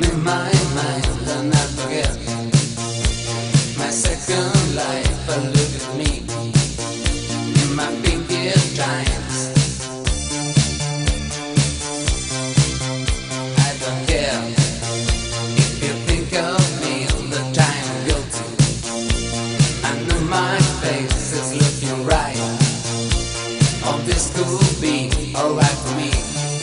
running my mind and I forget my second life. But look at me in my pinkiest times. I don't care if you think of me all the time guilty. I know my face is looking right. All this could be alright for me.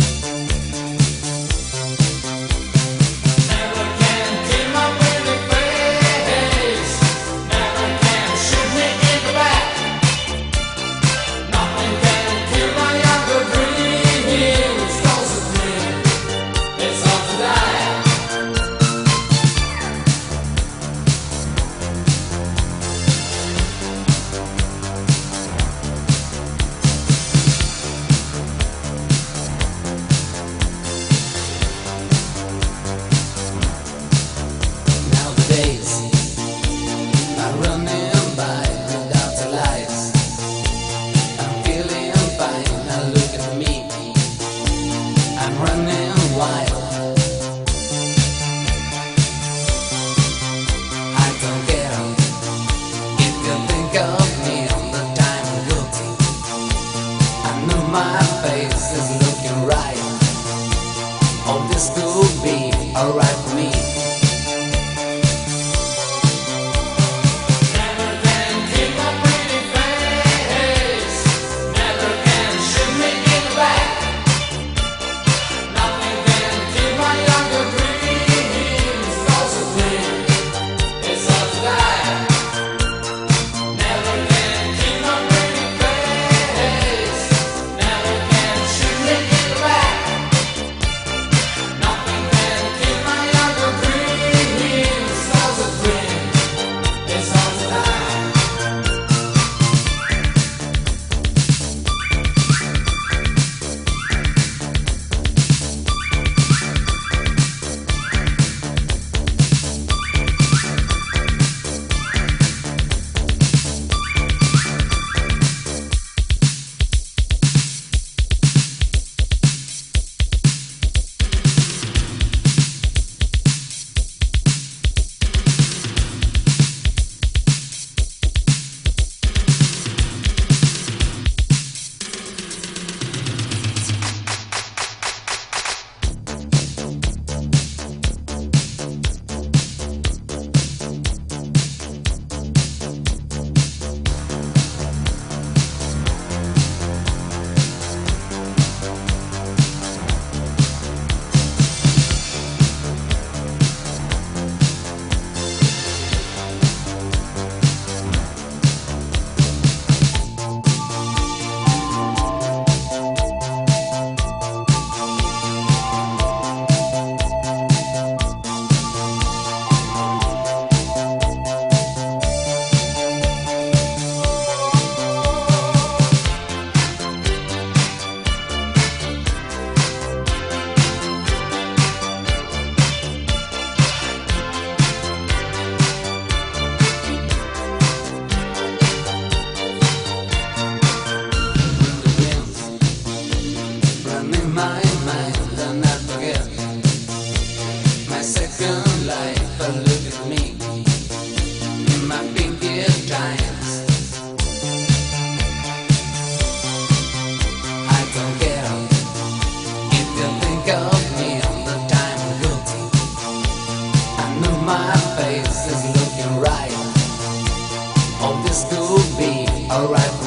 My face is looking right. All this could be alright for me. Never can keep a pretty face. Never can shoot me in the back. Nothing can keep my younger dreams also clean. It's all to die. Never can keep a pretty face. Never can shoot me in the back. Nothing can keep my younger dreams also clean. It's all to die. Running my mind and I forget my second life. But look at me in my pinkiest times. I don't care if you think of me all the time guilty. I know my face is looking right. All this could be alright.